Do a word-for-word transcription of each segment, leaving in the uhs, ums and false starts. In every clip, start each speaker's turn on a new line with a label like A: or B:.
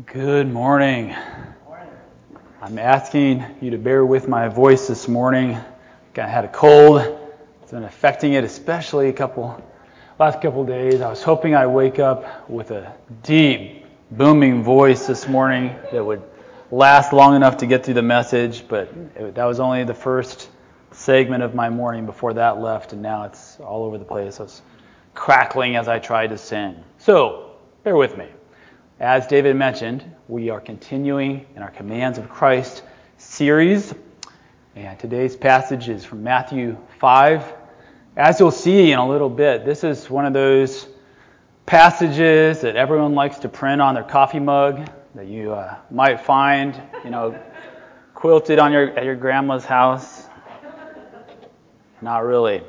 A: Good morning. I'm asking you to bear with my voice this morning. I had a cold. It's been affecting it, especially a couple last couple days. I was hoping I'd wake up with a deep, booming voice this morning that would last long enough to get through the message, but it, that was only the first segment of my morning before that left, and now it's all over the place. I was crackling as I tried to sing. So, bear with me. As David mentioned, we are continuing in our Commands of Christ series, and today's passage is from Matthew five. As you'll see in a little bit, this is one of those passages that everyone likes to print on their coffee mug that you uh, might find, you know, quilted on your at your grandma's house. Not really.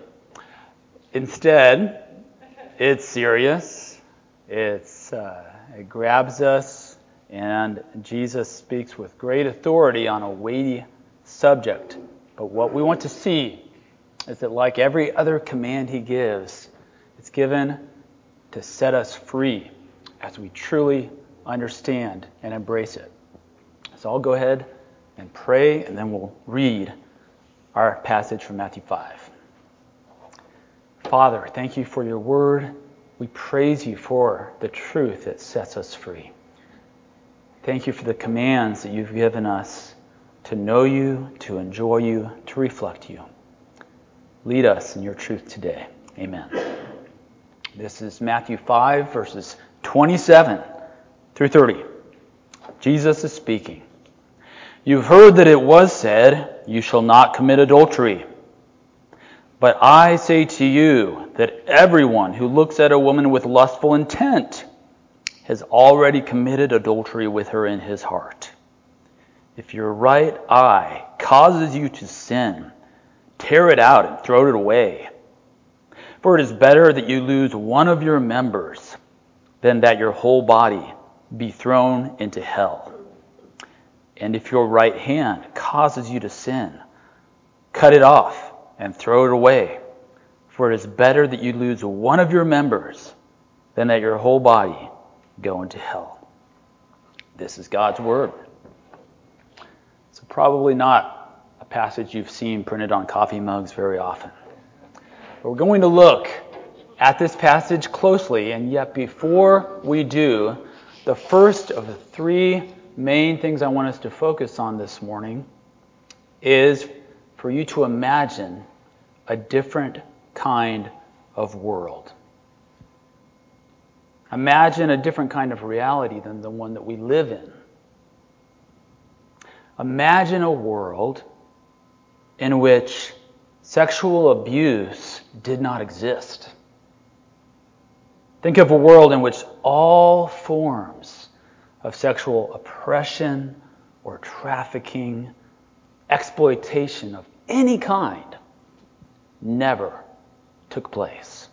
A: Instead, it's serious. It's uh, It grabs us, and Jesus speaks with great authority on a weighty subject. But what we want to see is that, like every other command he gives, it's given to set us free as we truly understand and embrace it. So I'll go ahead and pray, and then we'll read our passage from Matthew five. Father, thank you for your word. We praise you for the truth that sets us free. Thank you for the commands that you've given us to know you, to enjoy you, to reflect you. Lead us in your truth today. Amen. This is Matthew five, verses twenty-seven through thirty. Jesus is speaking. You've heard that it was said, you shall not commit adultery. But I say to you that everyone who looks at a woman with lustful intent has already committed adultery with her in his heart. If your right eye causes you to sin, tear it out and throw it away. For it is better that you lose one of your members than that your whole body be thrown into hell. And if your right hand causes you to sin, cut it off and throw it away. For it is better that you lose one of your members than that your whole body go into hell. This is God's word. So probably not a passage you've seen printed on coffee mugs very often. But we're going to look at this passage closely, and yet before we do, the first of the three main things I want us to focus on this morning is for you to imagine a different kind of world. Imagine a different kind of reality than the one that we live in. Imagine a world in which sexual abuse did not exist. Think of a world in which all forms of sexual oppression or trafficking, exploitation of any kind never took place.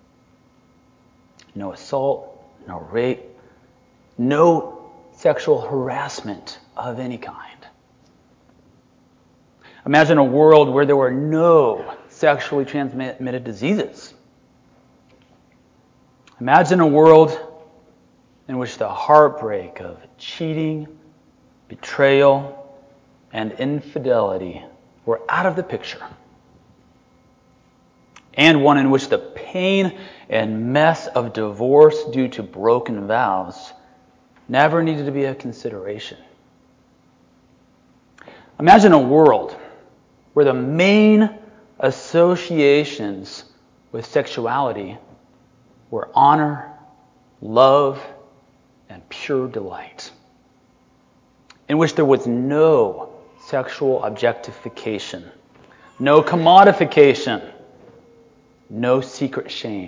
A: No assault, no rape, no sexual harassment of any kind. Imagine a world where there were no sexually transmitted diseases. Imagine a world in which the heartbreak of cheating, betrayal, and infidelity were out of the picture. And one in which the pain and mess of divorce due to broken vows never needed to be a consideration. Imagine a world where the main associations with sexuality were honor, love, and pure delight. In which there was no sexual objectification, no commodification, no secret shame.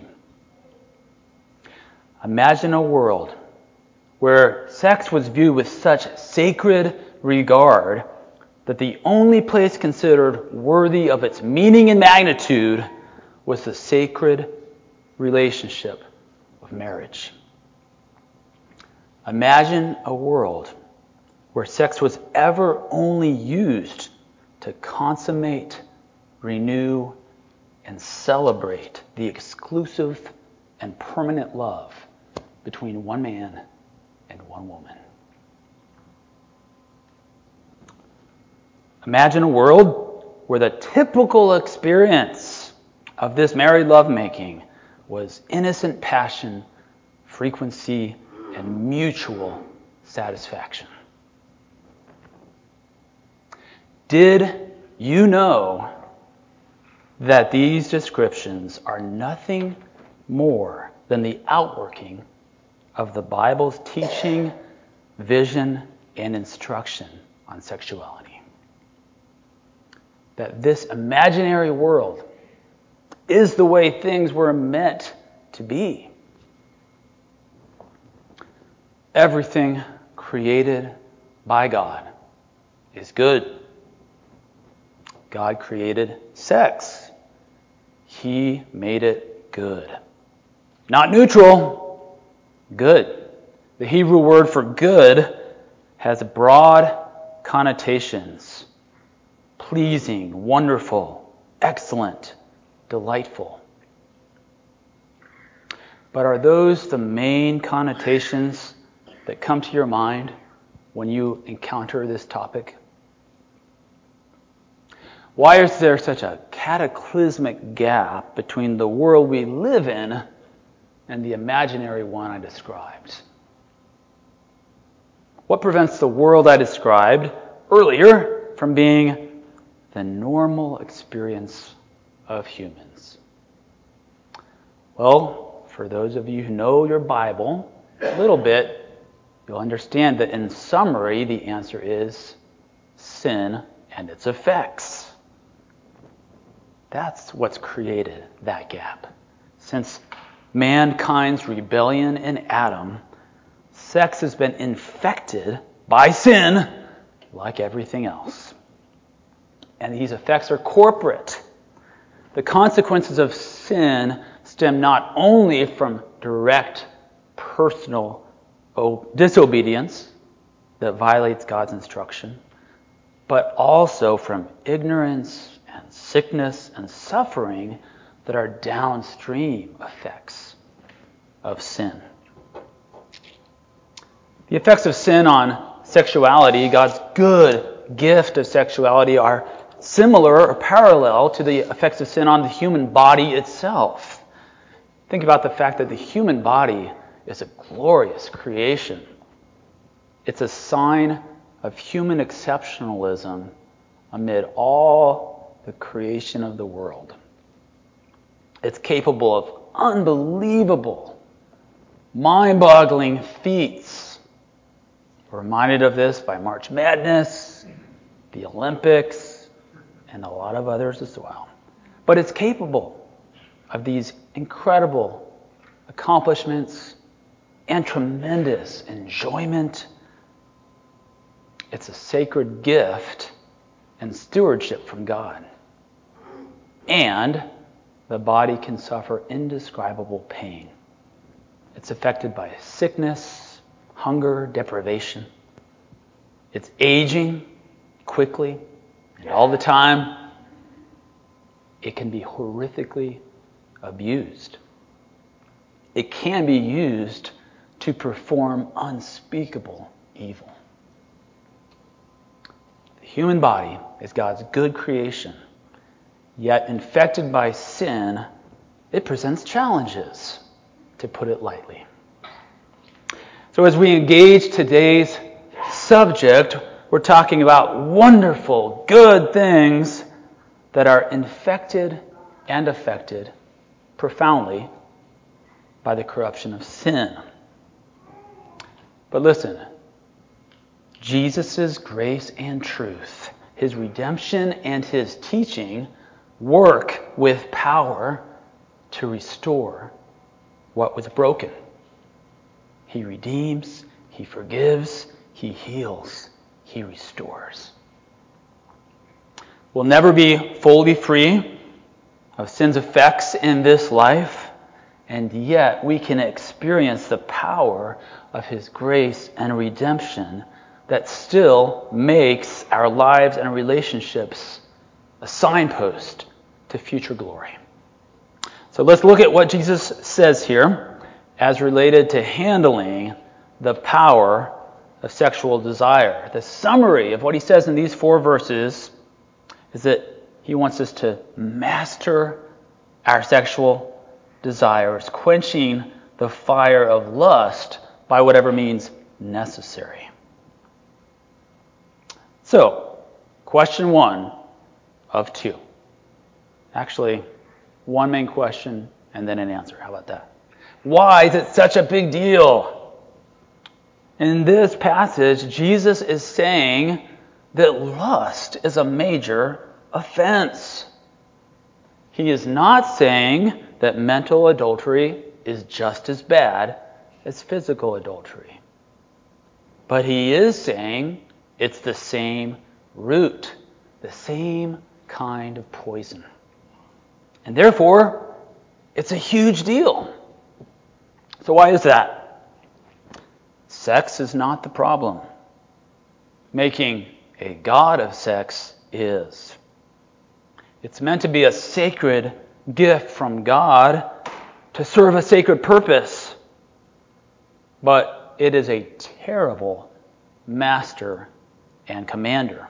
A: Imagine a world where sex was viewed with such sacred regard that the only place considered worthy of its meaning and magnitude was the sacred relationship of marriage. Imagine a world where sex was ever only used to consummate, renew, and celebrate the exclusive and permanent love between one man and one woman. Imagine a world where the typical experience of this married lovemaking was innocent passion, frequency, and mutual satisfaction. Did you know that these descriptions are nothing more than the outworking of the Bible's teaching, vision, and instruction on sexuality? That this imaginary world is the way things were meant to be. Everything created by God is good. God created sex. He made it good. Not neutral, good. The Hebrew word for good has broad connotations. Pleasing, wonderful, excellent, delightful. But are those the main connotations that come to your mind when you encounter this topic? Why is there such a cataclysmic gap between the world we live in and the imaginary one I described? What prevents the world I described earlier from being the normal experience of humans? Well, for those of you who know your Bible a little bit, you'll understand that in summary, the answer is sin and its effects. That's what's created that gap. Since mankind's rebellion in Adam, sex has been infected by sin like everything else. And these effects are corporate. The consequences of sin stem not only from direct personal disobedience that violates God's instruction, but also from ignorance and sickness and suffering that are downstream effects of sin. The effects of sin on sexuality, God's good gift of sexuality, are similar or parallel to the effects of sin on the human body itself. Think about the fact that the human body is a glorious creation. It's a sign of human exceptionalism amid all the creation of the world. It's capable of unbelievable, mind-boggling feats. We're reminded of this by March Madness, the Olympics, and a lot of others as well. But it's capable of these incredible accomplishments and tremendous enjoyment. It's a sacred gift and stewardship from God. And the body can suffer indescribable pain. It's affected by sickness, hunger, deprivation. It's aging quickly and all the time. It can be horrifically abused. It can be used to perform unspeakable evil. The human body is God's good creation. Yet infected by sin, it presents challenges, to put it lightly. So as we engage today's subject, we're talking about wonderful, good things that are infected and affected profoundly by the corruption of sin. But listen, Jesus' grace and truth, his redemption and his teaching work with power to restore what was broken. He redeems, he forgives, he heals, he restores. We'll never be fully free of sin's effects in this life, and yet we can experience the power of his grace and redemption that still makes our lives and relationships a signpost to future glory. So let's look at what Jesus says here as related to handling the power of sexual desire. The summary of what he says in these four verses is that he wants us to master our sexual desires, quenching the fire of lust by whatever means necessary. So, question one of two. Actually, one main question and then an answer. How about that? Why is it such a big deal? In this passage, Jesus is saying that lust is a major offense. He is not saying that mental adultery is just as bad as physical adultery. But he is saying it's the same root, the same kind of poison. And therefore, it's a huge deal. So why is that? Sex is not the problem. Making a god of sex is. It's meant to be a sacred gift from God to serve a sacred purpose. But it is a terrible master and commander.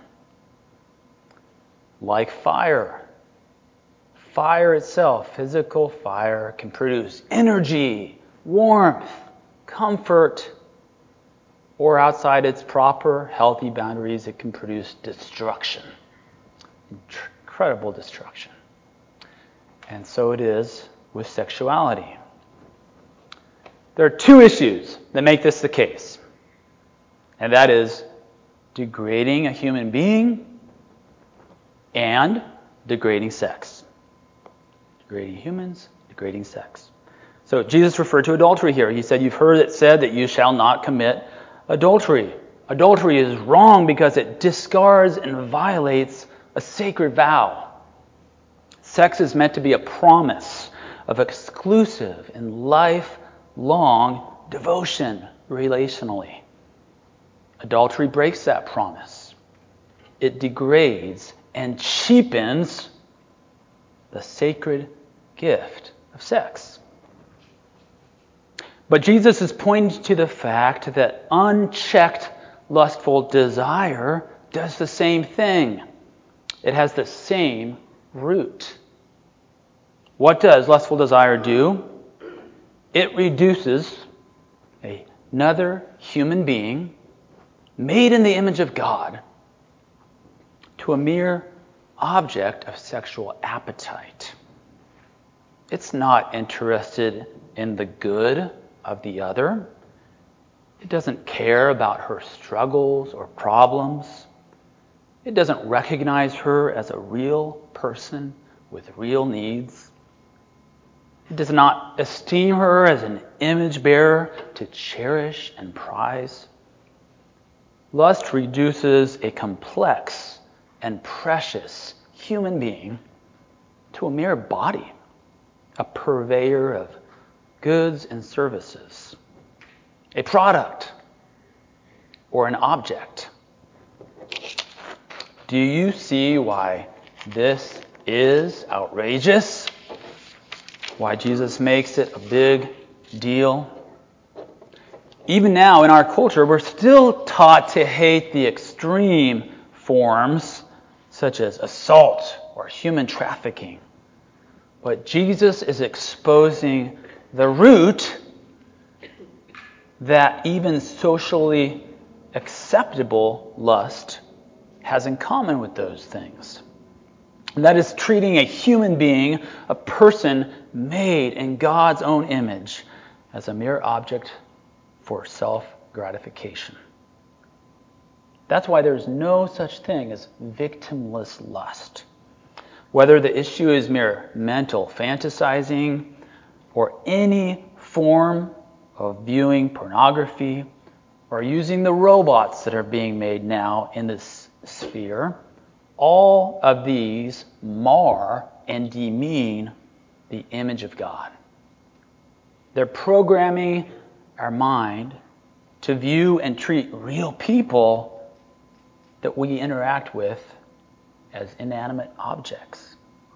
A: Like fire. Fire itself, physical fire, can produce energy, warmth, comfort, or outside its proper, healthy boundaries, it can produce destruction. Incredible destruction. And so it is with sexuality. There are two issues that make this the case. And that is degrading a human being and degrading sex. Degrading humans, degrading sex. So Jesus referred to adultery here. He said, you've heard it said that you shall not commit adultery. Adultery is wrong because it discards and violates a sacred vow. Sex is meant to be a promise of exclusive and lifelong devotion relationally. Adultery breaks that promise. It degrades and cheapens the sacred gift of sex. But Jesus is pointing to the fact that unchecked lustful desire does the same thing. It has the same root. What does lustful desire do? It reduces another human being made in the image of God to a mere object of sexual appetite. It's not interested in the good of the other. It doesn't care about her struggles or problems. It doesn't recognize her as a real person with real needs. It does not esteem her as an image bearer to cherish and prize. Lust reduces a complex and precious human being to a mere body, a purveyor of goods and services, a product, or an object. Do you see why this is outrageous? Why Jesus makes it a big deal? Even now in our culture, we're still taught to hate the extreme forms such as assault or human trafficking. But Jesus is exposing the root that even socially acceptable lust has in common with those things. And that is treating a human being, a person made in God's own image, as a mere object for self-gratification. That's why there's no such thing as victimless lust. Whether the issue is mere mental fantasizing or any form of viewing pornography or using the robots that are being made now in this sphere, all of these mar and demean the image of God. They're programming our mind to view and treat real people that we interact with as inanimate objects.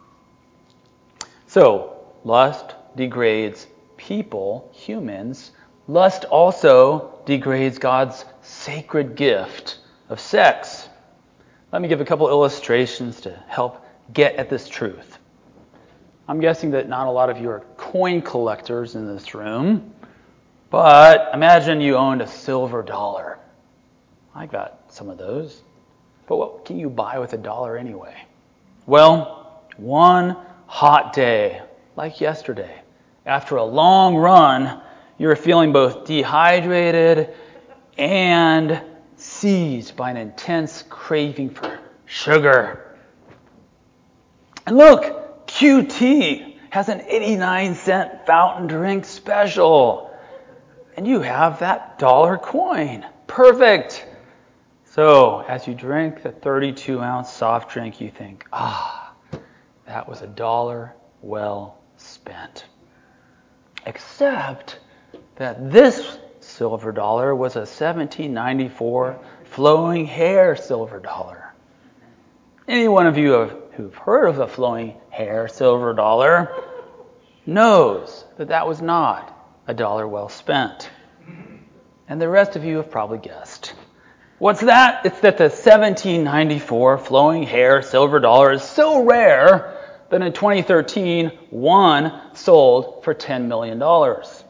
A: So, lust degrades people, humans. Lust also degrades God's sacred gift of sex. Let me give a couple illustrations to help get at this truth. I'm guessing that not a lot of you are coin collectors in this room, but imagine you owned a silver dollar. I got some of those. But what can you buy with a dollar anyway? Well, one hot day, like yesterday, after a long run, you were feeling both dehydrated and seized by an intense craving for sugar. And look, Q T has an eighty-nine cent fountain drink special. And you have that dollar coin. Perfect. So, as you drink the thirty-two ounce soft drink, you think, ah, that was a dollar well spent. Except that this silver dollar was a seventeen ninety-four flowing hair silver dollar. Any one of you have, who've heard of the flowing hair silver dollar knows that that was not a dollar well spent. And the rest of you have probably guessed. What's that? It's that the seventeen ninety-four flowing hair silver dollar is so rare that in twenty thirteen, one sold for ten million dollars.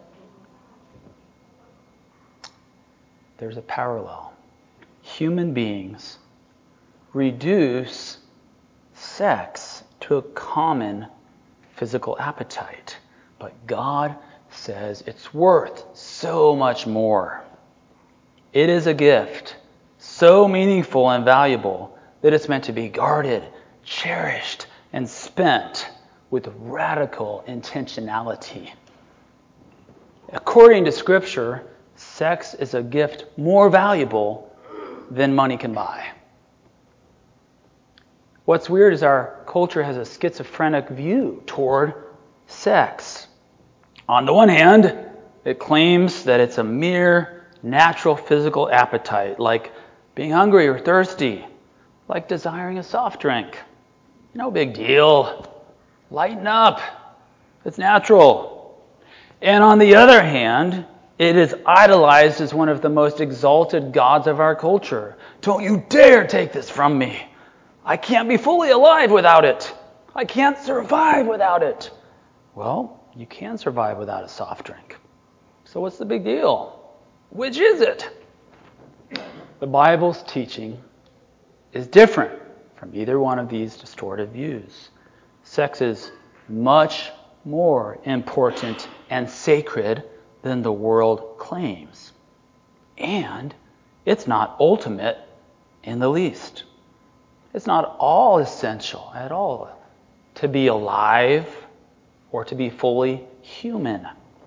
A: There's a parallel. Human beings reduce sex to a common physical appetite, but God says it's worth so much more. It is a gift so meaningful and valuable that it's meant to be guarded, cherished, and spent with radical intentionality. According to Scripture, sex is a gift more valuable than money can buy. What's weird is our culture has a schizophrenic view toward sex. On the one hand, it claims that it's a mere natural physical appetite, like being hungry or thirsty, like desiring a soft drink. No big deal. Lighten up. It's natural. And on the other hand, it is idolized as one of the most exalted gods of our culture. Don't you dare take this from me. I can't be fully alive without it. I can't survive without it. Well, you can survive without a soft drink. So what's the big deal? Which is it? The Bible's teaching is different from either one of these distorted views. Sex is much more important and sacred than the world claims. And it's not ultimate in the least. It's not all essential at all to be alive or to be fully human.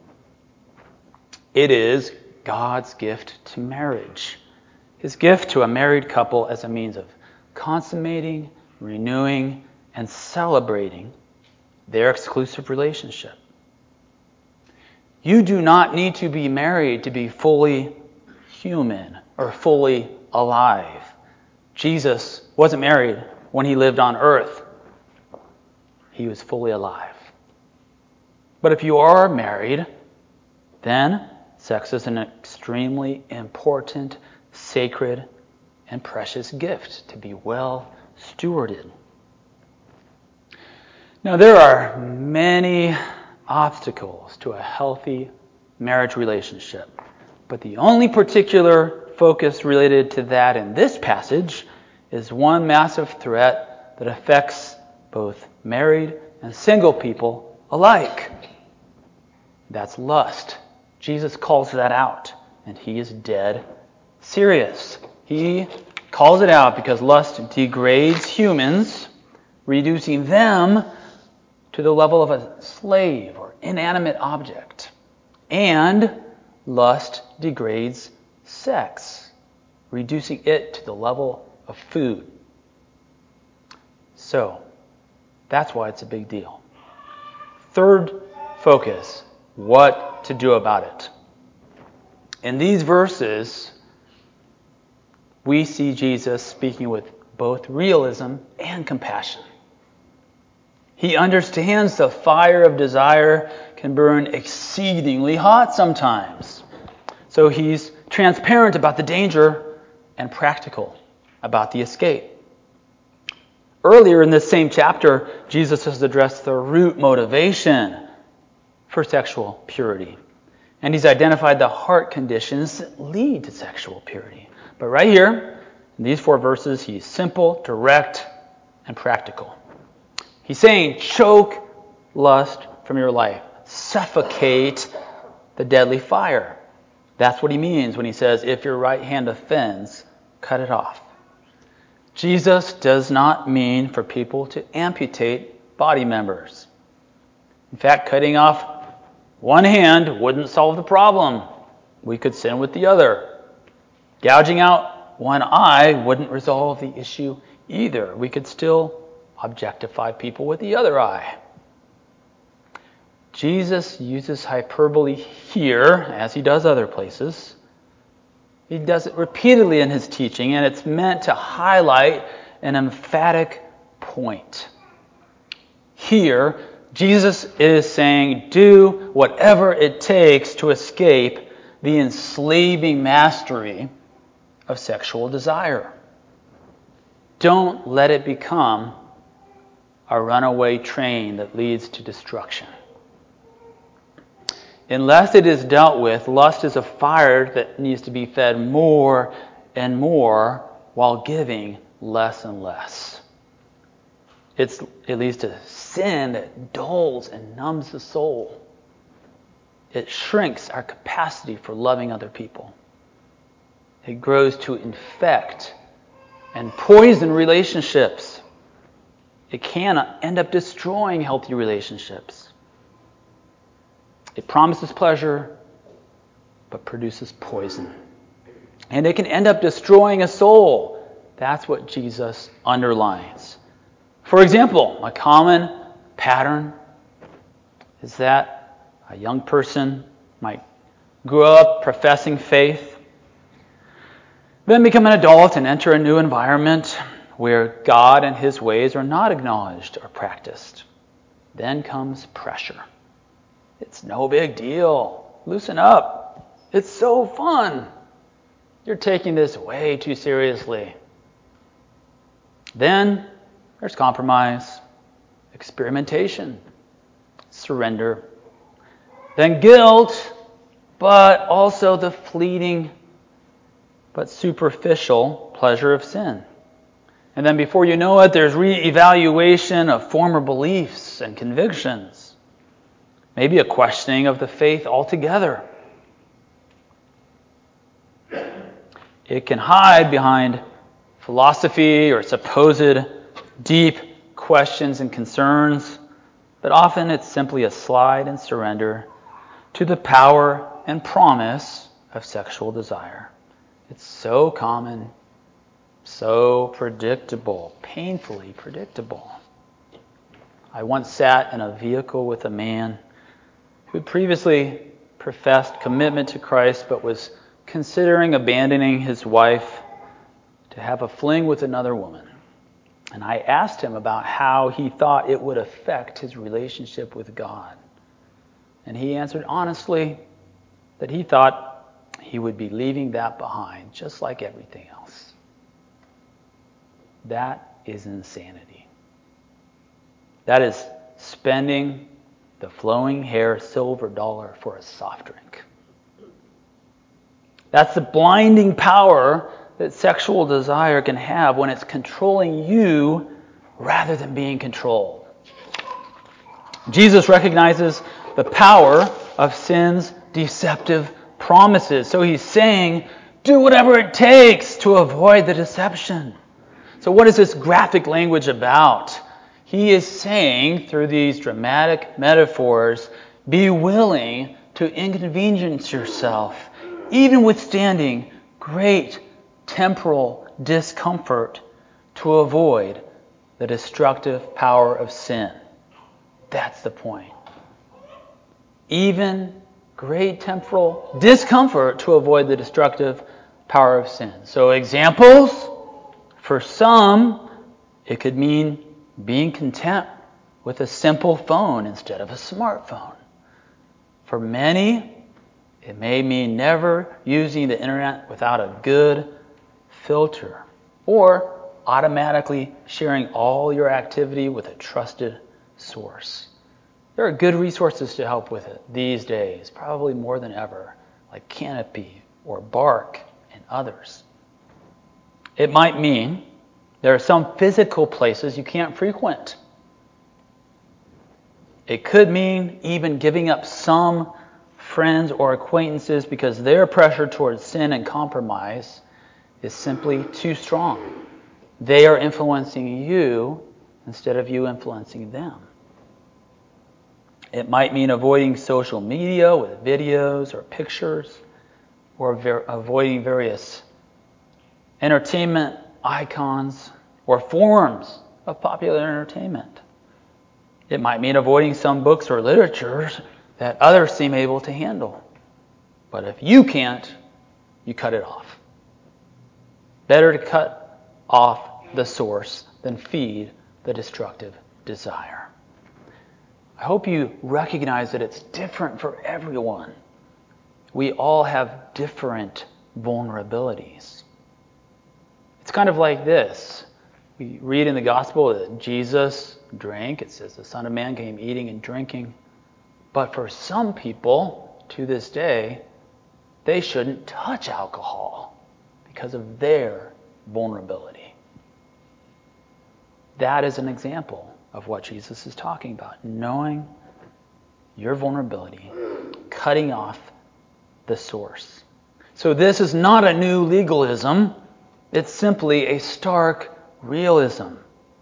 A: It is God's gift to marriage. His gift to a married couple as a means of consummating, renewing, and celebrating their exclusive relationship. You do not need to be married to be fully human or fully alive. Jesus wasn't married when he lived on earth. He was fully alive. But if you are married, then sex is an extremely important, sacred, and precious gift to be well stewarded. Now, there are many obstacles to a healthy marriage relationship, but the only particular focus related to that in this passage is one massive threat that affects both married and single people alike. That's lust. Jesus calls that out, and he is dead serious. He calls it out because lust degrades humans, reducing them to the level of a slave or inanimate object. And lust degrades sex, reducing it to the level of food. So, that's why it's a big deal. Third focus, what to do about it. In these verses, we see Jesus speaking with both realism and compassion. He understands the fire of desire can burn exceedingly hot sometimes. So he's transparent about the danger, and practical about the escape. Earlier in this same chapter, Jesus has addressed the root motivation for sexual purity. And he's identified the heart conditions that lead to sexual purity. But right here, in these four verses, he's simple, direct, and practical. He's saying, choke lust from your life. Suffocate the deadly fire. That's what he means when he says, if your right hand offends, cut it off. Jesus does not mean for people to amputate body members. In fact, cutting off one hand wouldn't solve the problem. We could sin with the other. Gouging out one eye wouldn't resolve the issue either. We could still objectify people with the other eye. Jesus uses hyperbole here, as he does other places. He does it repeatedly in his teaching, and it's meant to highlight an emphatic point. Here, Jesus is saying, do whatever it takes to escape the enslaving mastery of sexual desire. Don't let it become a runaway train that leads to destruction. Unless it is dealt with, lust is a fire that needs to be fed more and more while giving less and less. It's, it leads to sin that dulls and numbs the soul. It shrinks our capacity for loving other people. It grows to infect and poison relationships. It can end up destroying healthy relationships. It promises pleasure, but produces poison. And it can end up destroying a soul. That's what Jesus underlines. For example, a common pattern is that a young person might grow up professing faith, then become an adult and enter a new environment where God and his ways are not acknowledged or practiced. Then comes pressure. It's no big deal. Loosen up. It's so fun. You're taking this way too seriously. Then there's compromise, experimentation, surrender. Then guilt, but also the fleeting but superficial pleasure of sin. And then before you know it, there's re-evaluation of former beliefs and convictions. Maybe a questioning of the faith altogether. It can hide behind philosophy or supposed deep questions and concerns, but often it's simply a slide and surrender to the power and promise of sexual desire. It's so common, so predictable, painfully predictable. I once sat in a vehicle with a man who had previously professed commitment to Christ but was considering abandoning his wife to have a fling with another woman. And I asked him about how he thought it would affect his relationship with God. And he answered honestly that he thought he would be leaving that behind, just like everything else. That is insanity. That is spending the flowing hair silver dollar for a soft drink. That's the blinding power that sexual desire can have when it's controlling you rather than being controlled. Jesus recognizes the power of sin's deceptive promises. So he's saying, do whatever it takes to avoid the deception. So what is this graphic language about? He is saying, through these dramatic metaphors, be willing to inconvenience yourself, even withstanding great temporal discomfort, to avoid the destructive power of sin. That's the point. Even great temporal discomfort to avoid the destructive power of sin. So examples, for some, it could mean being content with a simple phone instead of a smartphone. For many, It may mean never using the internet without a good filter, or automatically sharing all your activity with a trusted source. There are good resources to help with it these days, probably more than ever, like Canopy or Bark and others. It might mean there are some physical places you can't frequent. It could mean even giving up some friends or acquaintances because their pressure towards sin and compromise is simply too strong. They are influencing you instead of you influencing them. It might mean avoiding social media with videos or pictures, or ver- avoiding various entertainment icons or forms of popular entertainment. It might mean avoiding some books or literatures that others seem able to handle. But if you can't, you cut it off. Better to cut off the source than feed the destructive desire. I hope you recognize that it's different for everyone. We all have different vulnerabilities. It's kind of like this. We read in the gospel that Jesus drank. It says the Son of Man came eating and drinking. But for some people, to this day, they shouldn't touch alcohol because of their vulnerability. That is an example of what Jesus is talking about. Knowing your vulnerability, cutting off the source. So this is not a new legalism. It's simply a stark realism.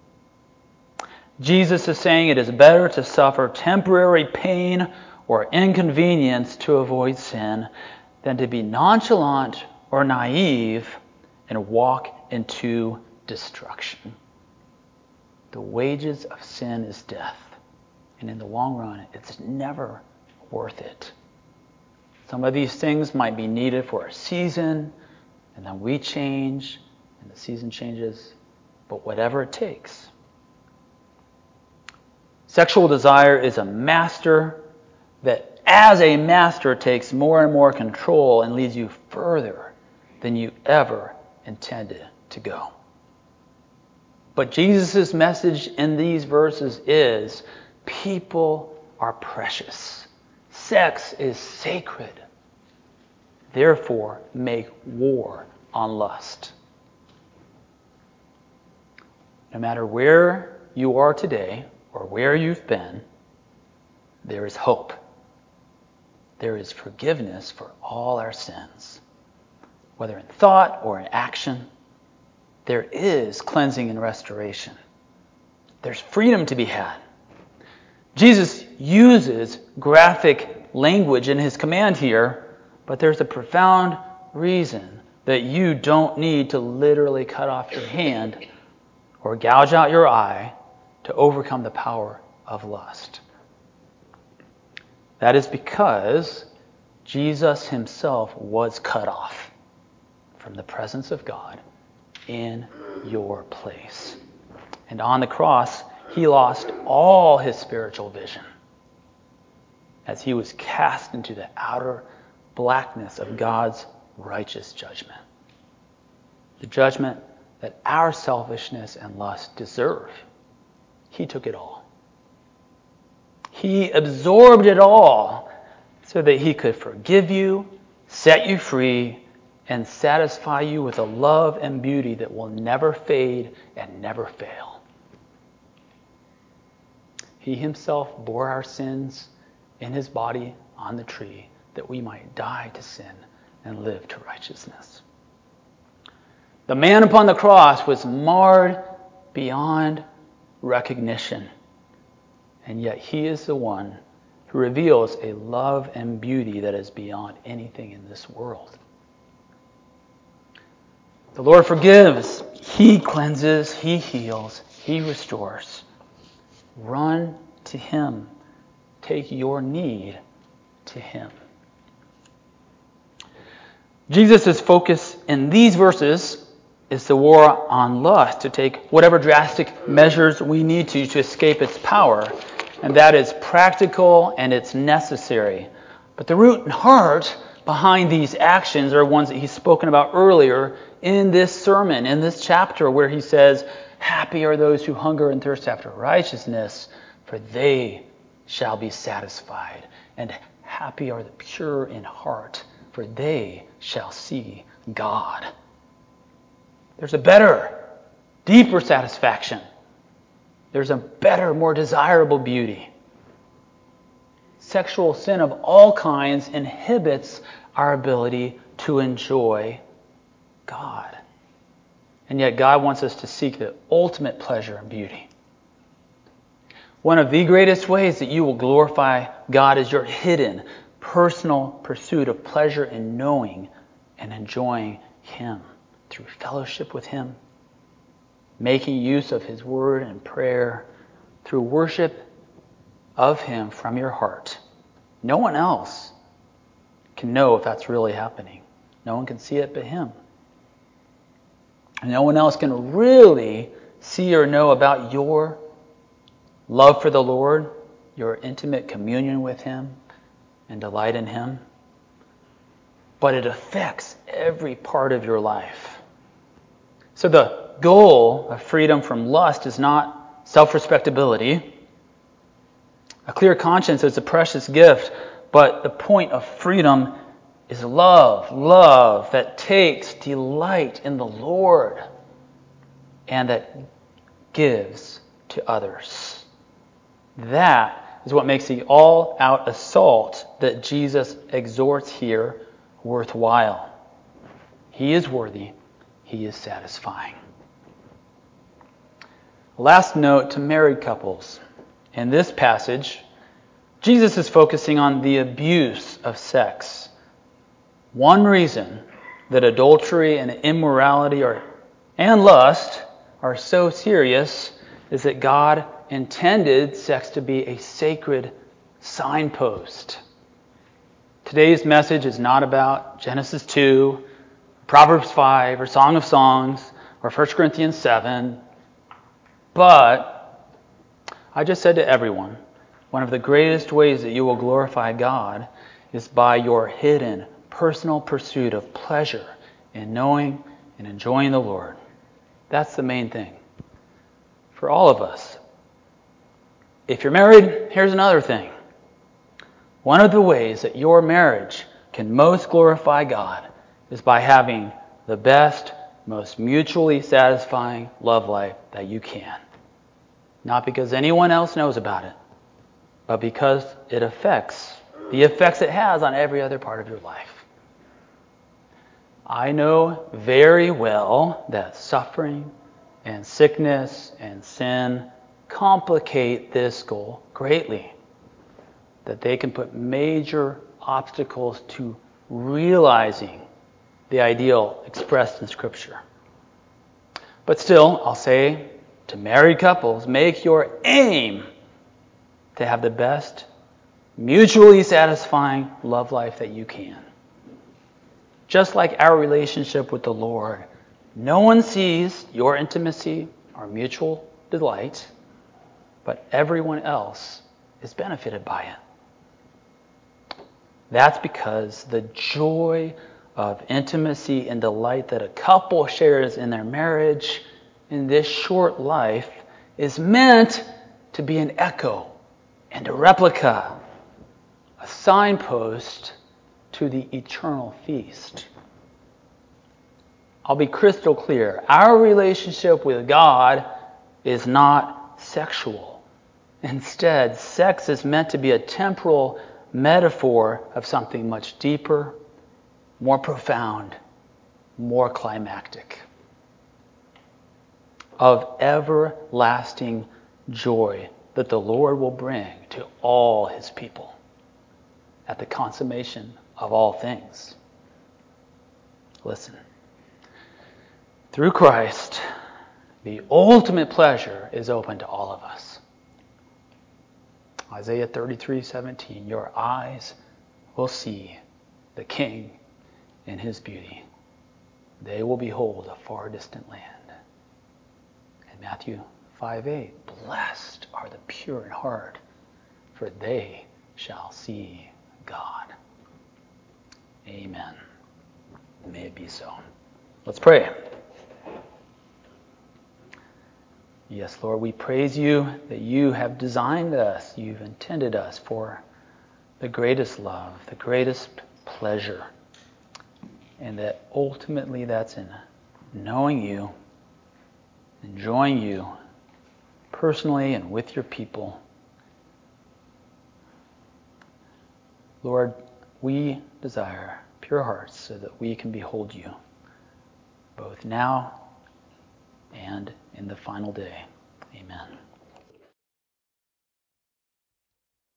A: Jesus is saying it is better to suffer temporary pain or inconvenience to avoid sin than to be nonchalant or naive and walk into destruction. The wages of sin is death, and in the long run, it's never worth it. Some of these things might be needed for a season, and then we change, and the season changes, but whatever it takes. Sexual desire is a master that, as a master, takes more and more control and leads you further than you ever intended to go. But Jesus' message in these verses is, people are precious. Sex is sacred. Therefore, make war on lust. No matter where you are today or where you've been, there is hope. There is forgiveness for all our sins. Whether in thought or in action, there is cleansing and restoration. There's freedom to be had. Jesus uses graphic language in his command here, but there's a profound reason that you don't need to literally cut off your hand or gouge out your eye to overcome the power of lust. That is because Jesus himself was cut off from the presence of God in your place. And on the cross, he lost all his spiritual vision as he was cast into the outer blackness of God's righteous judgment. The judgment that our selfishness and lust deserve. He took it all. He absorbed it all so that he could forgive you, set you free, and satisfy you with a love and beauty that will never fade and never fail. He himself bore our sins in his body on the tree that we might die to sin and live to righteousness. The man upon the cross was marred beyond recognition, and yet he is the one who reveals a love and beauty that is beyond anything in this world. The Lord forgives, he cleanses, he heals, he restores. Run to him. Take your need to him. Jesus' focus in these verses is the war on lust, to take whatever drastic measures we need to to escape its power. And that is practical and it's necessary. But the root and heart behind these actions are ones that he's spoken about earlier in this sermon, in this chapter, where he says, happy are those who hunger and thirst after righteousness, for they shall be satisfied. And happy are the pure in heart, for they shall see God. There's a better, deeper satisfaction. There's a better, more desirable beauty. Sexual sin of all kinds inhibits our ability to enjoy God. And yet God wants us to seek the ultimate pleasure and beauty. One of the greatest ways that you will glorify God is your hidden, personal pursuit of pleasure in knowing and enjoying Him through fellowship with Him, making use of His word and prayer, through worship of Him from your heart. No one else can know if that's really happening. No one can see it but Him. And no one else can really see or know about your love for the Lord, your intimate communion with Him and delight in Him. But it affects every part of your life. So the goal of freedom from lust is not self-respectability. A clear conscience is a precious gift, but the point of freedom is love, love that takes delight in the Lord and that gives to others. That is what makes the all-out assault that Jesus exhorts here worthwhile. He is worthy. He is satisfying. Last note to married couples. In this passage, Jesus is focusing on the abuse of sex. One reason that adultery and immorality are, and lust are so serious is that God intended sex to be a sacred signpost. Today's message is not about Genesis two, Proverbs five, or Song of Songs, or First Corinthians seven, but I just said to everyone, one of the greatest ways that you will glorify God is by your hidden, personal pursuit of pleasure in knowing and enjoying the Lord. That's the main thing for all of us. If you're married, here's another thing. One of the ways that your marriage can most glorify God is by having the best, most mutually satisfying love life that you can. Not because anyone else knows about it, but because it affects the effects it has on every other part of your life. I know very well that suffering and sickness and sin complicate this goal greatly. That they can put major obstacles to realizing the ideal expressed in Scripture. But still, I'll say to married couples, make your aim to have the best, mutually satisfying love life that you can. Just like our relationship with the Lord, no one sees your intimacy or mutual delight, but everyone else is benefited by it. That's because the joy of intimacy and delight that a couple shares in their marriage in this short life is meant to be an echo and a replica, a signpost to the eternal feast. I'll be crystal clear. Our relationship with God is not sexual. Instead, sex is meant to be a temporal metaphor of something much deeper, more profound, more climactic, of everlasting joy that the Lord will bring to all His people at the consummation of all things. Listen. Through Christ, the ultimate pleasure is open to all of us. Isaiah thirty-three seventeen, your eyes will see the King in His beauty. They will behold a far distant land. And Matthew five eight, blessed are the pure in heart, for they shall see God. Amen. May it be so. Let's pray. Yes, Lord, we praise you that you have designed us, you've intended us for the greatest love, the greatest pleasure, and that ultimately that's in knowing you, enjoying you personally and with your people. Lord, we desire pure hearts so that we can behold you both now and in the final day. Amen.